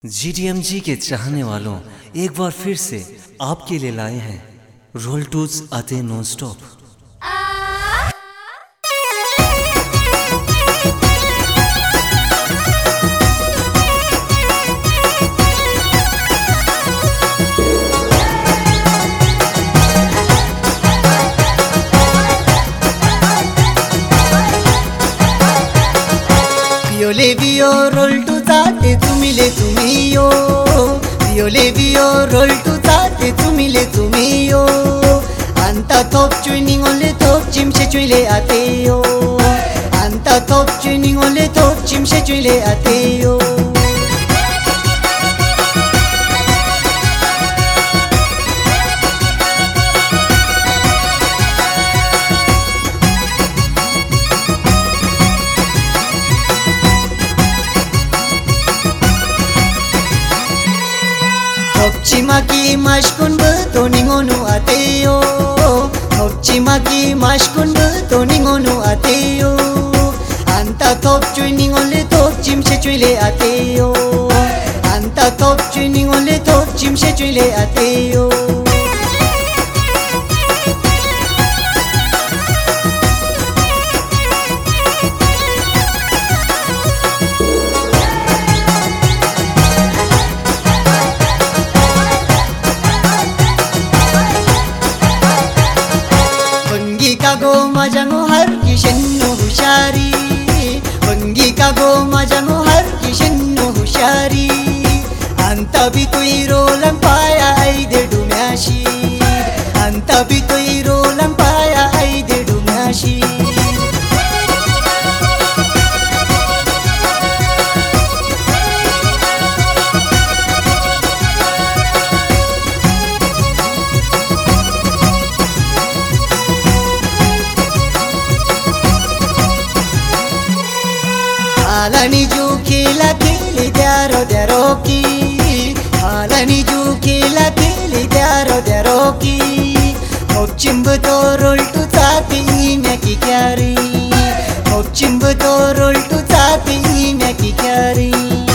जीडीएमजी के चाहने वालों, एक बार फिर से आपके लिए लाए हैं रोल टूज आते non stop. Violevio roll to tate tumile tumiyo Violevio roll to tate tumile tumiyo Anta top tuning only top chimche chule ateyo Anta top tuning only top chimche chule ateyo Hopchimaki mashkun betoningonu ateyo Hopchimaki mashkun betoningonu ateyo Anta top tuning only top chimche chule ateyo Anta top tuning only top chimche chule ateyo Kago majango har kishenno hushari Bangi kago majango har kishenno hushari Anta bhi koi rolan paya aide dumyashi Anta bhi koi rolan paya aide dumyashi Halani ju khela kheli daro daro ki Halani ju khela kheli daro daro ki Hopchimb to roll to tati me ki kyari Hopchimb to roll to tati me ki kyari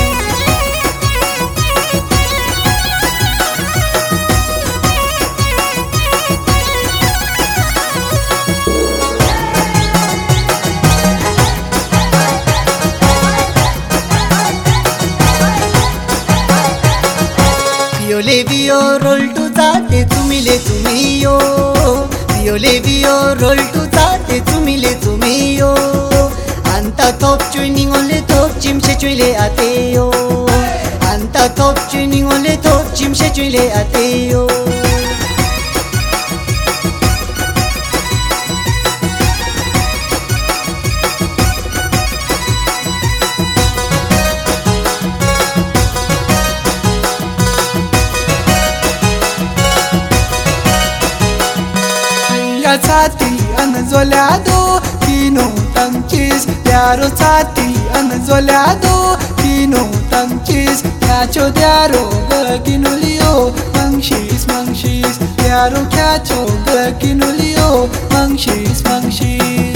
Violevio roll to tate tumile tumiyo Violevio roll to tate tumile tumiyo Anta top tuning only top chimche chule ateyo Anta top tuning only top chimche chule ateyo Sati anzolado kino tanchis Diaro sati anzolado kino tanchis Kyacho diaro gaginulio Mangshis mangshis Diaro kyacho gaginulio Mangshis mangshis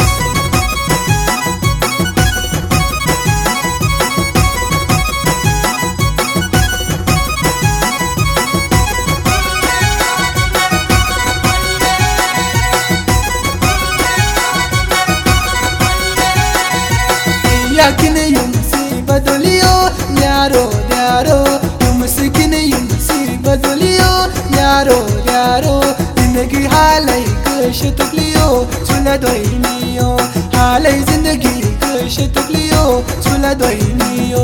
Yakine yumsi badoliyo Yaro yaro Yumsikine yumsi badoliyo Yaro yaro Zindagi halay kush tukliyo Sula doiniyo Halay zindagi kush tukliyo Sula doiniyo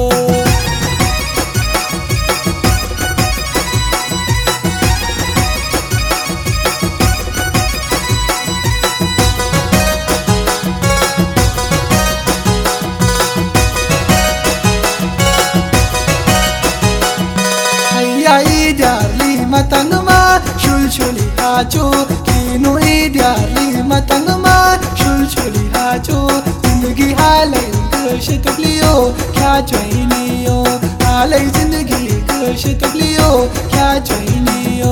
Idyarli matangma shulshuli hacho kino idyarli matangma shulshuli hacho zindagi halay kush tukliyo kya chainiyo halay zindagi kush tukliyo kya chainiyo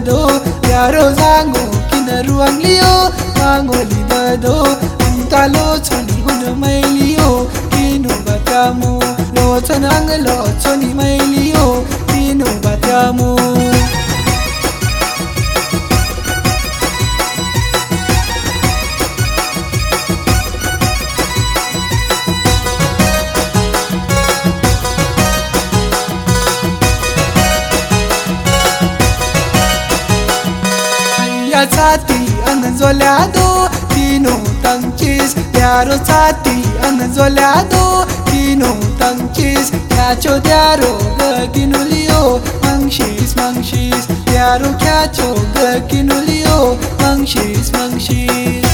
libado Yaro zango kina ruang liyo Mango libado Antalo choni huna may liyo Kino batamu Lo chanang lo choni may liyo Kino batamu Sati anzolado kino tangkis Diaro sati anzolado kino tangkis Kyacho diaro gaginulio Mangshis mangshis Diaro kyacho gaginulio Mangshis mangshis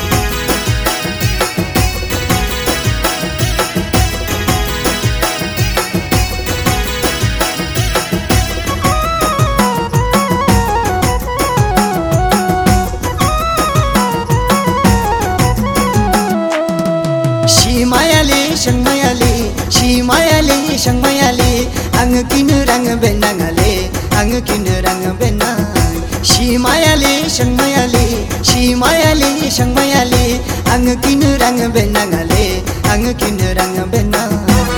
Shimayale shangmayale ang kinurang benangale ang kinurang benang Shimayale shangmayale ang kinurang benangale ang kinurang benang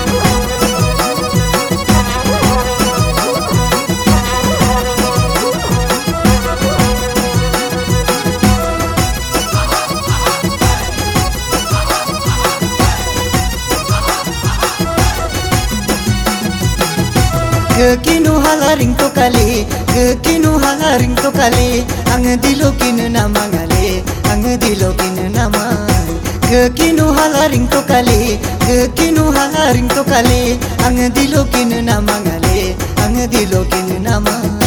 Kinu halaring to kali ang dilokin na mangale ang dilokin naman Kinu halaring to kali ang dilokin na mangale ang dilokin naman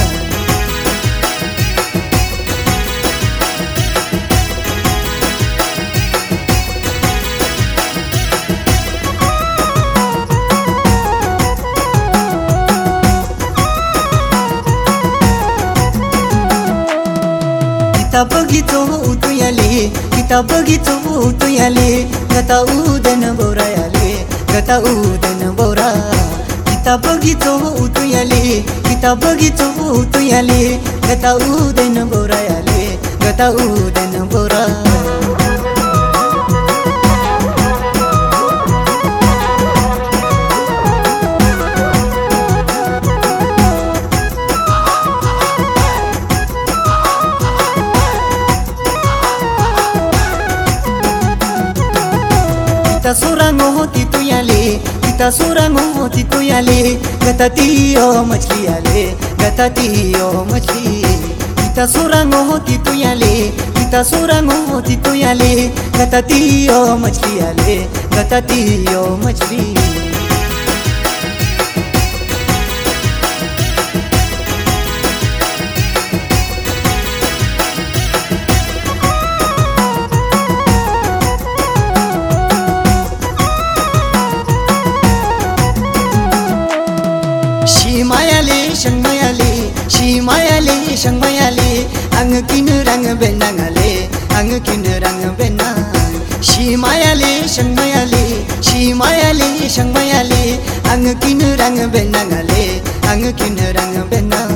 Kita begitu utuyale Gata udan borayale Gata udan bora Kita begitu utuyale Gata udan borayale Gata udan bora Kita surango tituyale Gata tiyo machli Kita surango tituyale Gata tiyo machli Shangmayale ang kinurang benangale ang kinurang benang Shimayale shangmayale ang kinurang benangale ang kinurang benang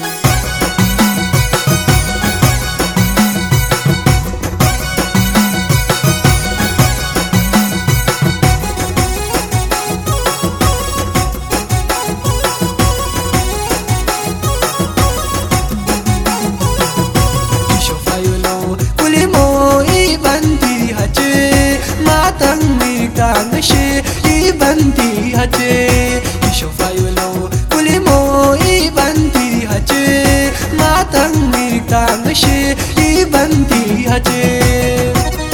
Ibanti haje Ishofayulo kulimo ibanti haje Matang mirtang she ibanti haje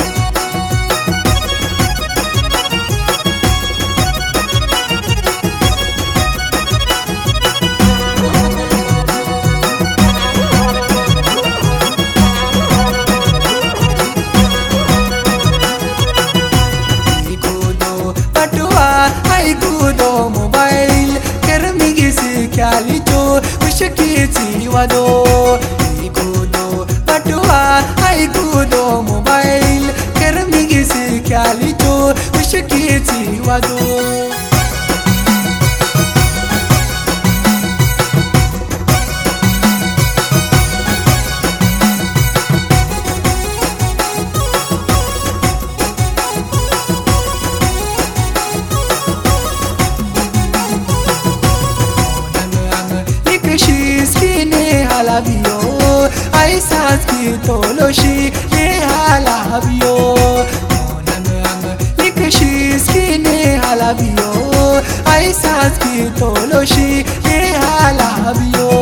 Wado igudo patua aigudo mobile kermigi se kalito ushkiti wado saski toloshi le halabio monang likashi skine halabio ai saski toloshi le halabio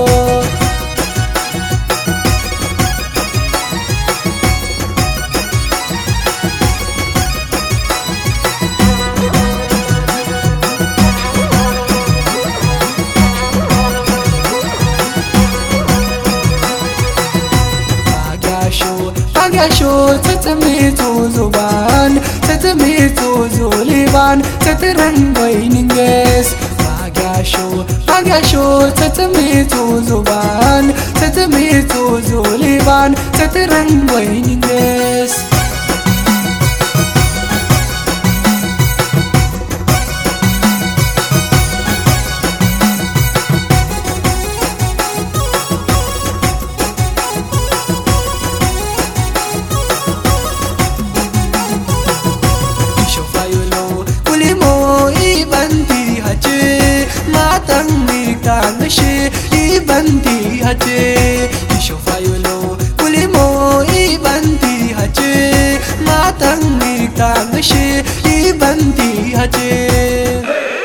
Pagasho tatame tozo ban tatame tozo liban tataran boininges Pagasho tatame tozo ban tatame tozo liban tataran boininges Tangashi ibanti hache Ishofayolo kulimo ibanti hache Matangi tangashi ibanti hache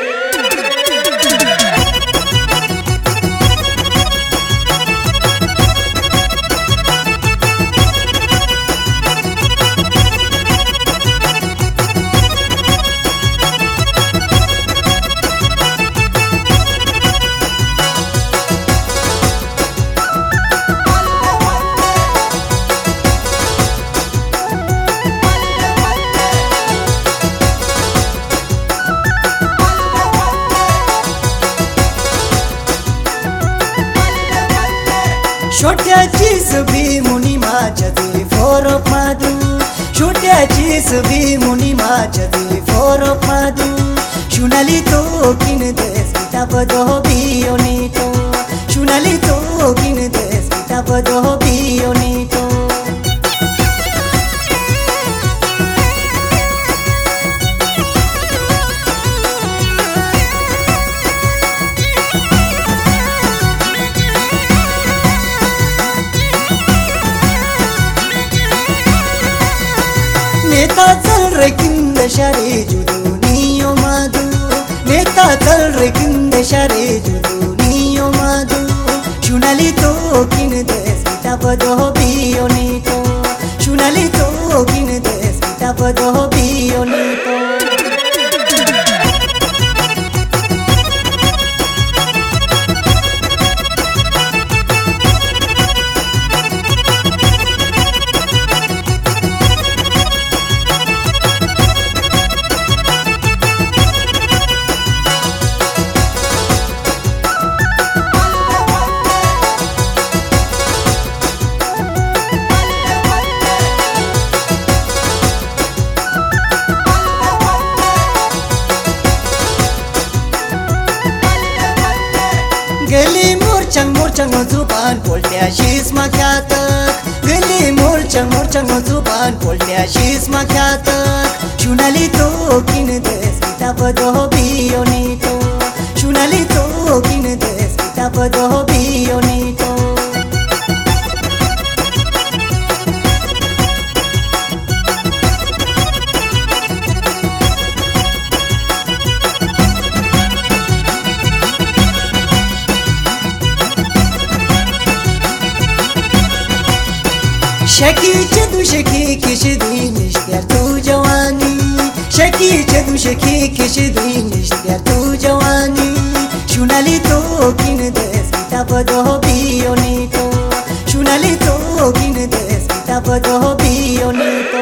छोट्याची सभी मुनी माझ्याचे फोरप मादू छोट्याची सभी मुनी माझ्याचे फोरप मादू शुनाली तो किन देस किताबदो बियोनीतो शुनाली तो किन देस किताबदो बियोनीतो नेता चल रे किंद शारे जुदुनियो मादू नेता चल रे किंद शारे जुदुनियो मादू शुनाली तो किन देस किताबदो बियोनीतो शुनाली तो किन देस किताबदो बियोनीतो गली मोरचंग जुबान पोलट्याशीच माख्यातक गली मोरचंग जुबान पोलट्याशीच माख्यातक शुनाली तो किन देस किताबदो बियोनीतो शुनाली तो किन देस किताबदो बियोनीतो शकीचे दुशकी किशदी निश्त्या तू जवानी शकीचे दुशकी किशदी निश्त्या तू जवानी शुनाली तो किन देस किताबदो बियोनीतो शुनाली तो किन देस किताबदो बियोनीतो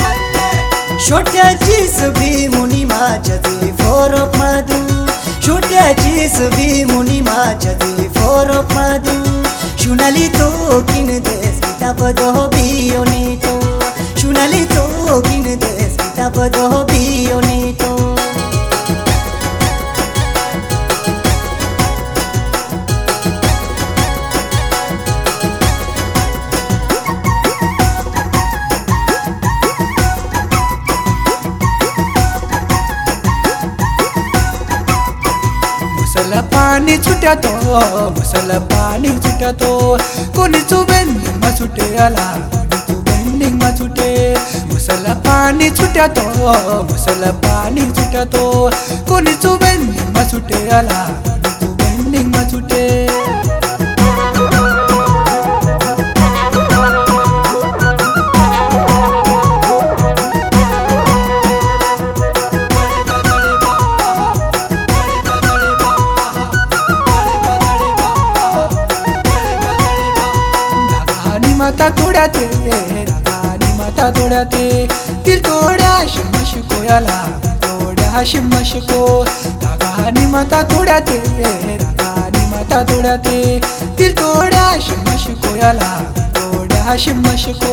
छोट्याची सभी मुनी माझ्याचे फोरप मादू छोट्या Mariachi subi muni machadi foro padu Shunalito kin des kitapado bionito Shunalito kin des kitapado bionito मुसला पाणी छुट्यातो मुसला पाणी छुट्यातो कोणी बेंडिंग मा छुटे आला कोणी बेंडिंग मा छुटे मुसला पाणी छुट्यातो मुसला पाणी छुट्यातो कोणी बेंडिंग मा छुटे आला कोणी बेंडिंग मा छुटे माता तोड्याते रागानी माता तोड्याते तील तोड्या शिमशिको याला तोड्या शिमशिको रागानी माता तोड्याते रागानी माता तोड्याते तील तोड्या शिमशिको याला तोड्या शिमशिको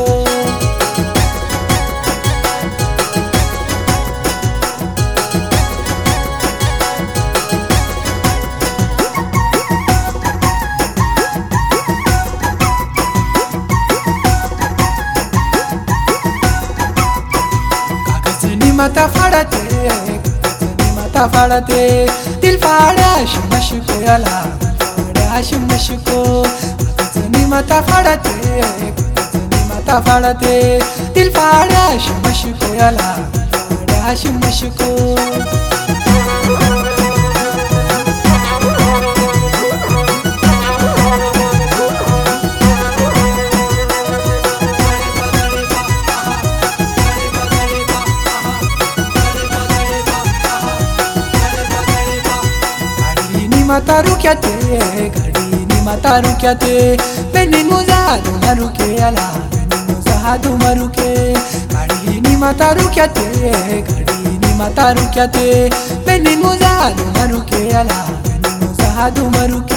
माता फाडते तील फाड्या शिमशिको याला फाड्या शिमशिको कागजनी माता फाडते तील फाड्या शिमशिको याला फाड्या शिमशिको माता रुक्याते गाडीनी माता रुक्याते पेनिन मुजा दुमारुके आला पेनिन मुजा दुमारुके गाडीनी माता रुक्याते गाडीनी माता रुक्याते पेनिन मुजा दुमारुके आला पेनिन मुजा दुमारुके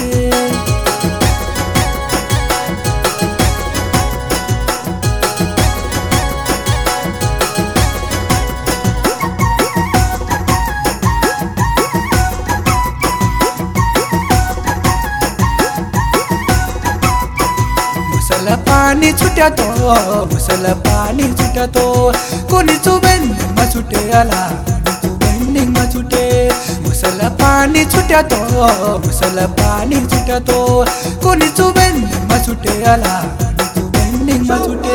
मुसला पाणी छुट्यातो मुसला पाणी छुट्यातो कोणी बेंडिंग मा छुटे आला कोणी बेंडिंग मा छुटे मुसला पाणी छुट्यातो मुसला पाणी छुट्यातो कोणी बेंडिंग मा छुटे आला कोणी बेंडिंग मा छुटे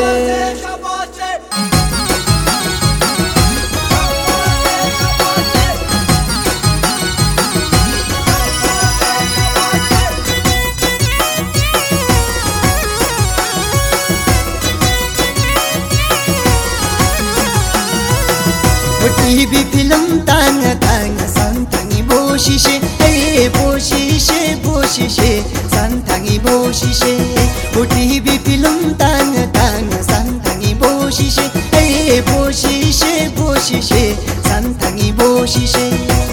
TV film tang tang santangi boshishe hey boshishe boshishe santangi boshishe TV film tang tang santangi boshishe hey boshishe boshishe santangi boshishe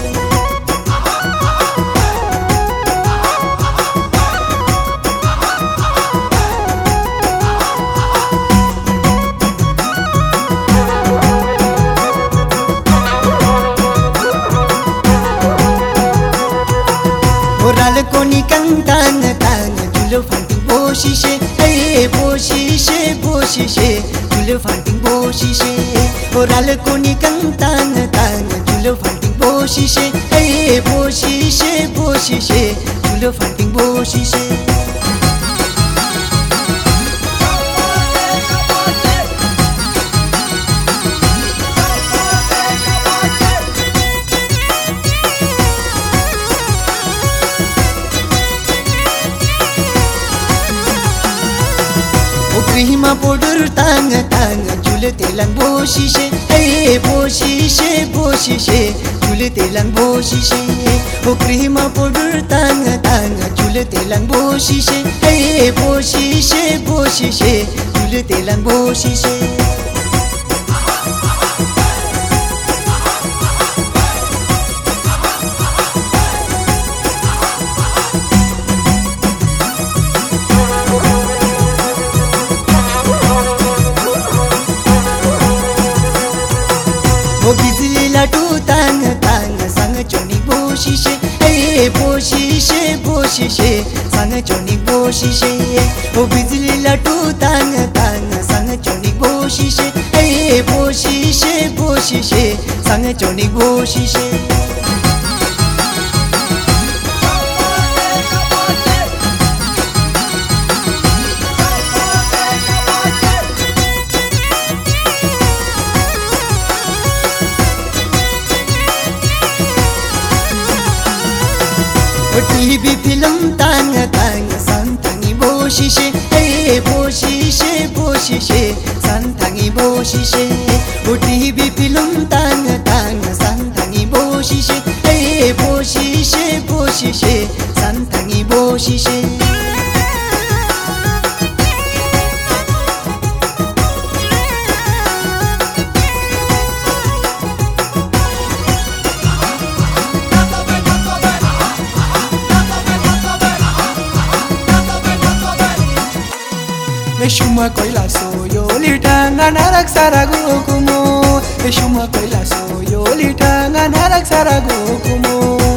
Koni kang tang tang julu fanting boshishe hey boshishe boshishe julu fanting boshishe oral koni kang tang tang julu fanting boshishe hey boshishe boshishe julu fanting boshishe Prima podur tang tang jule telang boshishe hey boshishe boshishe jule telang boshishe o prima podur tang tang jule telang boshishe hey boshishe boshishe jule telang boshishe ओ बिजली लाटू तांग तांग सांग चोनी बोशिशे ए बोशिशे बोशिशे सांग चोनी बोशिशे ओ बिजली लाटू तांग तांग सांग चोनी बोशिशे ए बोशिशे बोशिशे सांग चोनी बोशिशे टीवी फिल्म तांग तांग सांथांगी बोशिशे ए बोशिशे बोशिशे सांथांगी बोशिशे ओ टीवी फिल्म तांग तांग सांथांगी बोशिशे ए बोशिशे बोशिशे सांथांगी बोशिशे Eshuma koila soyo litanga narak sarago kumo Eshuma koila soyo litanga narak sarago kumo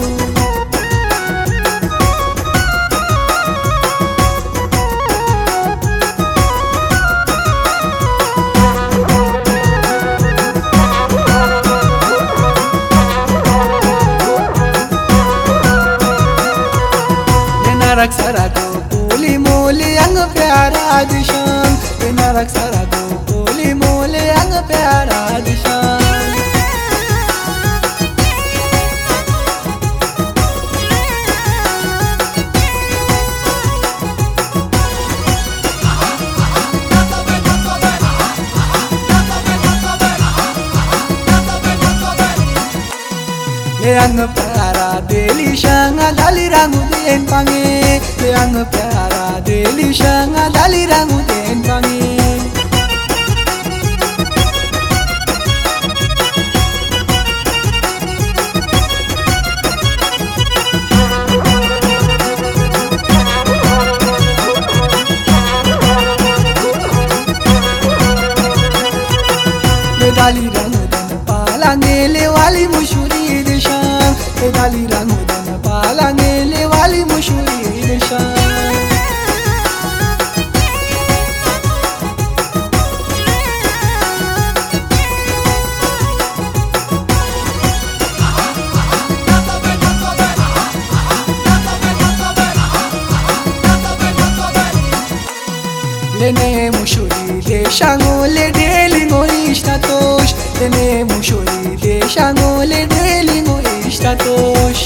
Narak sarago puli moli ang pyara dishan narak sarago puli moli ang pyara dishan ang pyara delishan dali rangu den pange ang pyara delishan dali rangu den pange dali rangu den palange le wali mushuri dali rangu dan palange le wali mushuri nishan lene mushuri le shango le deli no istatosh lene mushuri le shango le deli no istatosh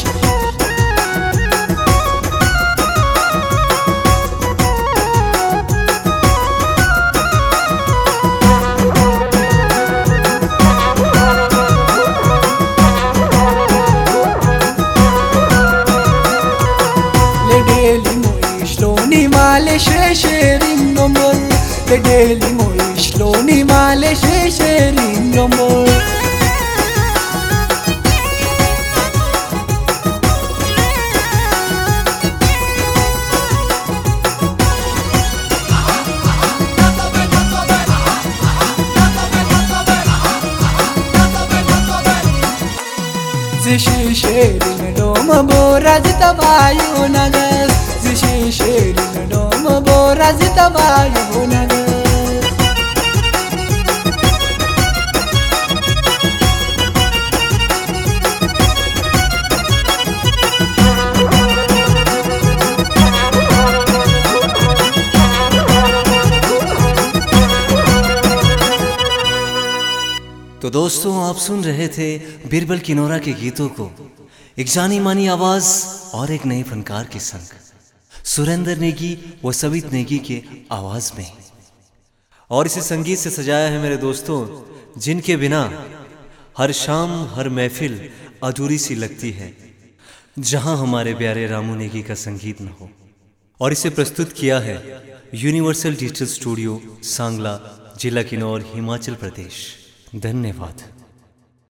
le deli no ishloni male shesherin nomor le deli no ishloni male shesherin nomor Zishishirin dom boraz tabayu nagas Zishishirin dom boraz tabayu nagas तो दोस्तों, आप सुन रहे थे बीरबल किनोरा के गीतों को एक जानी मानी आवाज और एक नए फनकार के संग सुरेंद्र नेगी व सवित नेगी के आवाज में। और इसे संगीत से सजाया है मेरे दोस्तों, जिनके बिना हर शाम हर महफिल अधूरी सी लगती है, जहां हमारे प्यारे रामू नेगी का संगीत न हो। और इसे प्रस्तुत किया है यूनिवर्सल डिजिटल स्टूडियो सांगला, जिला किन्नौर, हिमाचल प्रदेश। धन्यवाद।